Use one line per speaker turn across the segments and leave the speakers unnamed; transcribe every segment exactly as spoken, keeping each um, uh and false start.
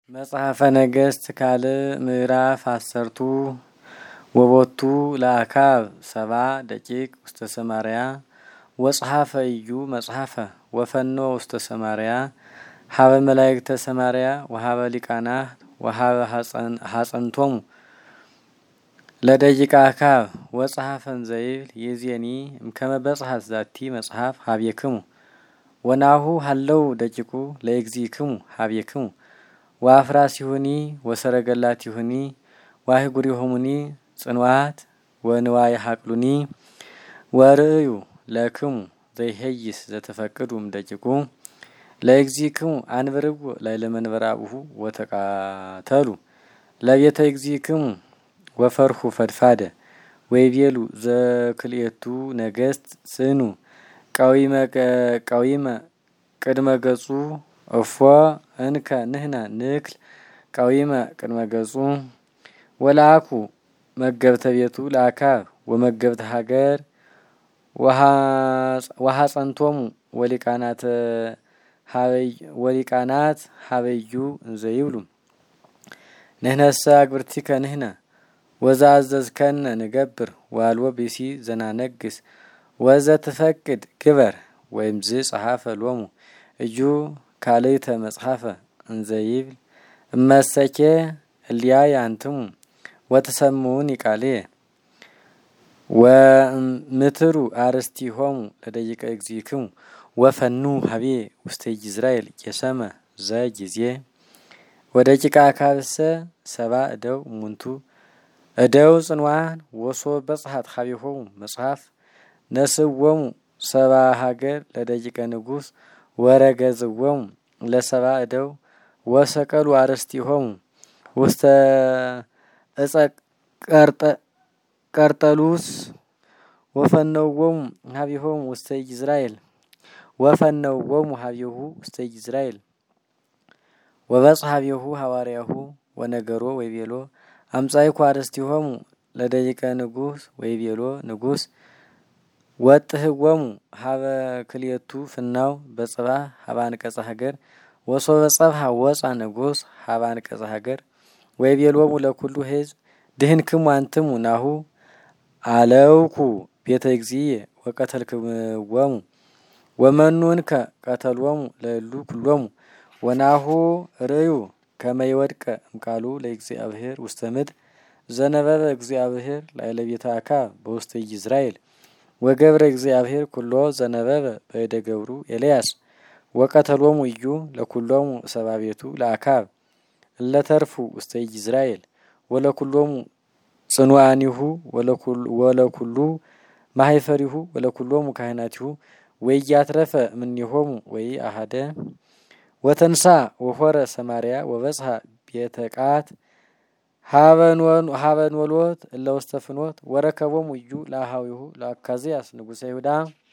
መጽሐፈ ነገሥት ካልዕ ምዕራፍ አሰርቱ ወቦቱ ለአካብ ሰባ ደቂቅ ውስተ ሰማርያ ወጸሐፈ እዩ መጽሐፈ ወፈኖ ውስተ ሰማርያ ሀበ መላእክተ ሰማርያ ወሀበ ሊቃናት ወሀበ ሐጸንቶሙ ለደቂቀ አካብ ወጸሐፈን ዘይብል ይእዜኒ እምከመ በጽሐት ዛቲ መጽሐፍ ሀቤክሙ ወናሁ ሀለው ደቂቁ ለእግዚእክሙ ሀቤክሙ ወአፍራሲሁኒ ወሰረገላቲሁኒ ዋህጉሪሆሙኒ ጽንዋት ወንዋይ ሀቅሉኒ ወርእዩ ለክሙ ዘይሄይስ ዘተፈቅዱም ደቂቁ ለእግዚእክሙ አንብርዎ ላዕለ መንበረ አቡሁ ወተቃተሉ ለቤተ እግዚእክሙ ወፈርሁ ፈድፋደ ወይቤሉ ዘክልኤቱ ነገሥት ጽኑ ቀዊመ ቀዊመ ቅድመ ገጹ እፎ እንከ ንህነ ንክል ቀዊመ ቅድመ ገጹ ወላኩ መገብተ ቤቱ ለአካብ ወመገብተ ሀገር ወሐጸንቶሙ ወሊቃናት ሀበይ ወሊቃናት ሀበዩ እንዘይብሉ ንህነሰ አግብርቲከ ንህነ ወዛዘዝከነ ንገብር ዋልዎ ብእሲ ዘናነግስ ወዘ ትፈቅድ ግበር ወይምዝ ጸሐፈ ሎሙ እዩ ካልእተ መጽሐፈ እንዘይብል እመሰኬ እልያየ አንትሙ ወትሰምዑኒ ቃልየ ወምትሩ አርስቲሆሙ ለደቂቀ እግዚእክሙ ወፈኑ ሀቤ ውስተ ኢይዝራኤል ቄሰመ ዘጊዜ ወደቂቀ አካብሰ ሰባ እደው እሙንቱ እደው ጽንዋን ወሶብ በጽሐት ሀቤሆሙ መጽሐፍ ነስዎሙ ሰባ ሀገር ለደቂቀ ንጉሥ ወረገዝዎሙ ለሰባ እደው ወሰቀሉ አርስቲሆሙ ውስተ እጸ ቀርጠሉስ ወፈነዎሙ ሀቤሆሙ ውስተ ኢይዝራኤል ወፈነዎሙ ሀቤሁ ውስተ ኢይዝራኤል ወበጽሐ ሀቤሁ ሐዋርያሁ ወነገሮ ወይቤሎ አምጻይኩ አርስቲሆሙ ለደቂቀ ንጉሥ ወይቤሎ ንጉሥ ወጥህዎሙ ሀበ ክልኤቱ ፍናው በጽባህ ሀበ አንቀጸ ሀገር ወሶበ ጸብሐ ወፃ ንጉሥ ሀበ አንቀጸ ሀገር ወይቤሎሙ ለኩሉ ሕዝብ ድህንክሙ አንትሙ ናሁ አለውኩ ቤተ እግዚእየ ወቀተልክምዎሙ ወመኑ እንከ ቀተሎሙ ለእሉ ኩሎሙ ወናሁ ርእዩ ከመ ይወድቀ እምቃሉ ለእግዚአብሔር ውስተ ምድር ዘነበበ እግዚአብሔር ላዕለ ቤተ አካብ በውስተ ኢይዝራኤል ወገብረ እግዚአብሔር ኩሎ ዘነበበ በእደ ገብሩ ኤልያስ ወቀተሎሙ እዩ ለኩሎሙ ሰባ ቤቱ ለአካብ እለተርፉ ውስተ ኢይዝራኤል ወለኩሎሙ ጽኑዓኒሁ ወለኩሉ ማህፈሪሁ ወለኩሎሙ ካህናቲሁ ወኢያትረፈ እምኔሆሙ ወይ አሐደ ወተንሳ ወሆረ ሰማርያ ወበጽሐ ቤተ ቃት ሀበን ወሎት እለ ውስተ ፍኖት ወረከቦሙ እዩ ለአሃዊሁ ለአካዝያስ ንጉሠ ይሁዳ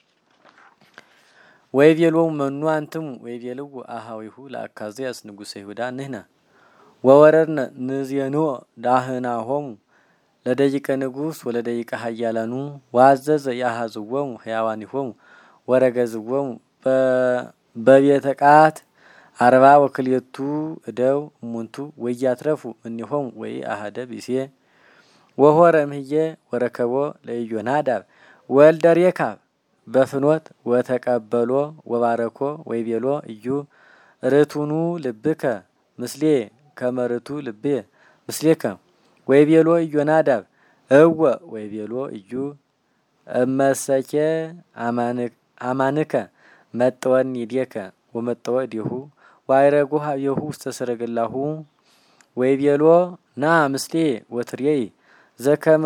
ወይቤሎሙ መኑ አንትሙ ወይቤልዎ አሃዊሁ ለአካዝያስ ንጉሠ ይሁዳ ንሕነ ወወረድነ ንዜንኦ ዳህናሆሙ ለደቂቀ ንጉሥ ወለደቂቀ ኃያላኑ ወአዘዘ ያሃዝዎሙ ሕያዋኒሆሙ ወረገዝዎሙ በቤተ ቃት አርባ ወክልኤቱ እደው እሙንቱ ወኢያትረፉ እምኔሆሙ ወይ አሐደ ብእሴ ወሆረ እምህዬ ወረከቦ ለኢዮናዳብ ወልደ ሬካብ በፍኖት ወተቀበሎ ወባረኮ ወይቤሎ እዩ ርቱኑ ልብከ ምስሌ ከመ ርቱዕ ልብየ ምስሌከ ወይቤሎ ኢዮናዳብ እወ ወይቤሎ እዩ እመሰኬ አማንከ መጠወኒ ዴከ ወመጠወ እዴሁ ዋይረጉ ሀቤሁ ውስተ ሰረገላሁ ወይቤሎ ና ምስሌ ወትሬይ ዘከመ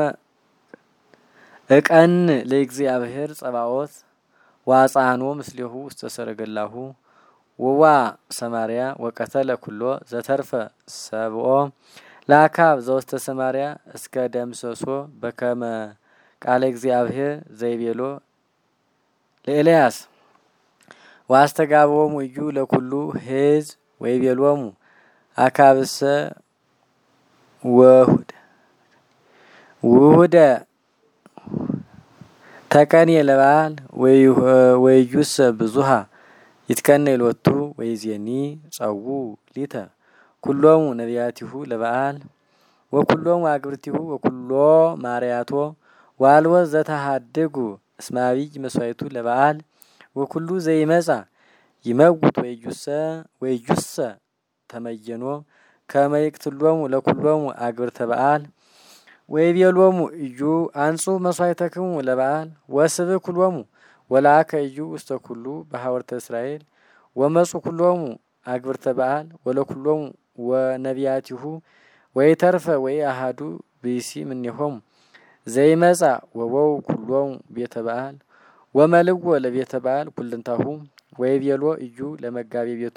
እቀን ለእግዚአብሔር ጸባኦት ዋጻኖ ምስሌሁ ውስተ ሰረገላሁ ወዋ ሰማርያ ወቀተለ ኩሎ ዘተርፈ ሰብኦ ለአካብ ዘውስተ ሰማርያ እስከ ደምሰሶ በከመ ቃለ እግዚአብሔር ዘይቤሎ ለኤልያስ ዋስተጋብዎሙ እዩ ለኩሉ ሕዝብ ወይቤሎሙ አካብሰ ወሁደ ውሁደ ተቀንየ ለበዓል ወይዩሰ ብዙሃ ይትከነ ይሎቱ ወይዜኒ ጸዉ ሊተ ኩሎሙ ነቢያቲሁ ለበዓል ወኩሎሙ አግብርቲሁ ወኩሎ ማርያቶ ዋልወ ዘተሃድጉ እስመ አብይ መስዋዕቱ ለበዓል ወኩሉ ዘይመጻ ይመውት ወይጁሰ ወይጁሰ ተመየኖ ከመ ይቅትሎሙ ለኩሎሙ አግብርተ በዓል ወይቤሎሙ እዩ አንጹ መስዋዕተክሙ ለበዓል ወስብእ ኩሎሙ ወለአከ እዩ ውስተ ኩሉ በሐወርተ እስራኤል ወመጹ ኩሎሙ አግብርተ በዓል ወለኩሎሙ ወነቢያቲሁ ወይተርፈ ወይ አሃዱ ብእሲ እምኔሆሙ ዘይመጻ ወበው ኩሎሙ ቤተ በዓል ወመልዎ ለቤተ በዓል ኩልንታሁ ወይቤሎ እዩ ለመጋቤ ቤቱ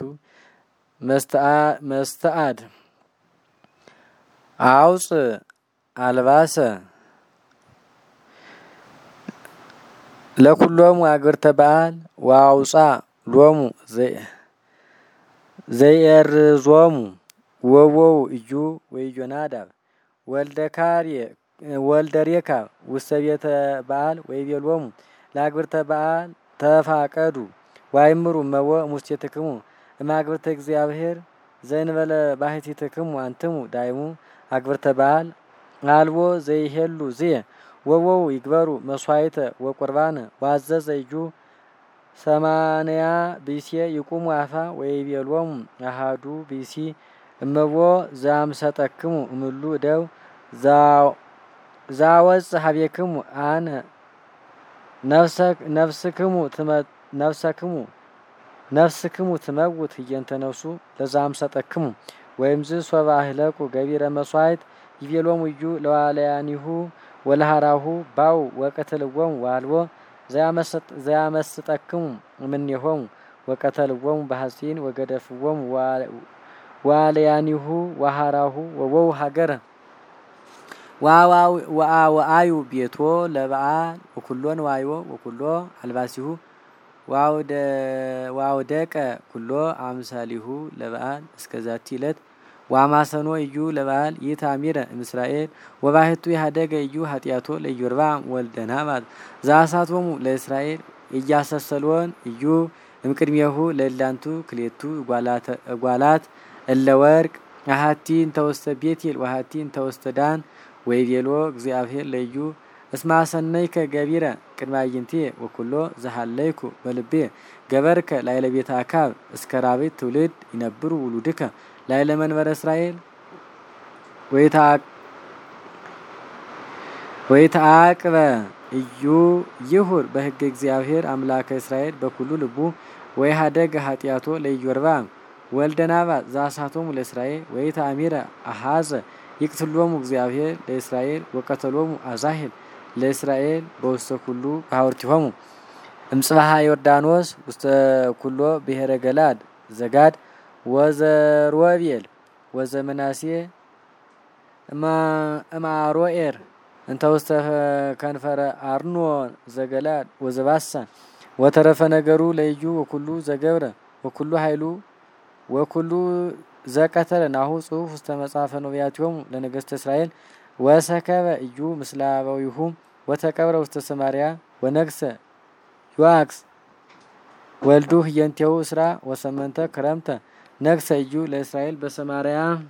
መስተአድ አውፅ አልባሰ ለኩሎሙ አግብርተ በዓል ወአውፃ ሎሙ ዘይእርዞሙ ወወው እዩ ወኢዮናዳብ ወልደ ካርየ ወልደ ሬካብ ውስተ ቤተ በዓል ወይቤሎሙ ለአግብርተ በዓል ተፋቀዱ ዋይምሩ እመቦ እሙስቴትክሙ እማግብርተ እግዚአብሔር ዘእንበለ ባሕቲትክሙ አንትሙ ዳይሙ አግብርተ በዓል አልቦ ዘይሄሉ ዝየ ወወው ይግበሩ መስዋዕተ ወቁርባነ ዋዘዘ እዩ ሰማንያ ብእሲ ይቁሙ አፋ ወይቤሎሙ አሃዱ ብእሲ እመቦ ዘአምሰጠክሙ እምሉ እደው ዛወፅ ሀቤክሙ አነ ነፍስክሙ ነፍሰክሙ ነፍስክሙ ትመውት ህየንተ ነፍሱ ለዛምሰጠክሙ ወይምዝ ሶባ አህለቁ ገቢረ መስዋዕት ይቤሎሙ እዩ ለዋልያኒሁ ወለሃራሁ ባው ወቀተልዎሙ ዋልቦ ዘያመስጠክሙ እምኔሆሙ ወቀተልዎሙ በሐጺን ወገደፍዎሙ ዋልያኒሁ ወሃራሁ ወወው ሀገረ ወአዩ ቤቶ ለበዓል ወኩሎን ዋዮ ወኩሎ አልባሲሁ ዋውደቀ ኩሎ አምሳሊሁ ለበዓል እስከዛቲ ዕለት ዋማሰኖ እዩ ለበዓል ይታሚረ እምእስራኤል ወባሕቱ ያደገ እዩ ኃጢአቶ ለኢዮርብዓም ወልደ ናባጥ ዘአሳቶሙ ለእስራኤል እያሰሰሎን እዩ እምቅድሜሁ ለእላንቱ ክሌቱ እጓላት እለ ወርቅ አሐቲ እንተ ውስተ ቤቴል ወአሐቲ እንተ ውስተ ዳን ወይቤሎ እግዚአብሔር ለዩ እስመ አሰነይከ ገቢረ ቅድመ አዕይንትየ ወኩሎ ዘሃለይኩ በልቤ ገበርከ ላዕለ ቤተ አካብ እስከ ራብዕት ትውልድ ይነብሩ ውሉድከ ላዕለ መንበረ እስራኤል ወይተአቅበ እዩ ይሁር በሕገ እግዚአብሔር አምላከ እስራኤል በኩሉ ልቡ ወይሃደገ ኃጢአቶ ለኢዮርብዓም ወልደ ናባጥ ዘአሳቶሙ ለእስራኤል ወይተአሚረ አሐዘ ይቅትሎሙ እግዚአብሔር ለእስራኤል ወቀተሎሙ አዛሄል ለእስራኤል በውስተ ኩሉ በሐወርቲሆሙ እምጽባሃ ዮርዳኖስ ውስተ ኩሎ ብሔረ ገላድ ዘጋድ ወዘሮቤል ወዘመናሴ እማሮኤር እንተ ውስተ ከንፈረ አርኖን ዘገላድ ወዘባሳን ወተረፈ ነገሩ ለዩ ወኩሉ ዘገብረ ወኩሉ ኃይሉ ወኩሉ ዘቀተለ ናሁ ጽሑፍ ውስተ መጽሐፈ ነቢያቲሆሙ ለነገሥተ እስራኤል ወሰከበ እዩ ምስለ አበዊሁ ወተቀብረ ውስተ ሰማርያ ወነግሰ ዮአክስ ወልዱ ህየንቴው እስራ ወሰመንተ ክረምተ ነግሰ እዩ ለእስራኤል በሰማርያ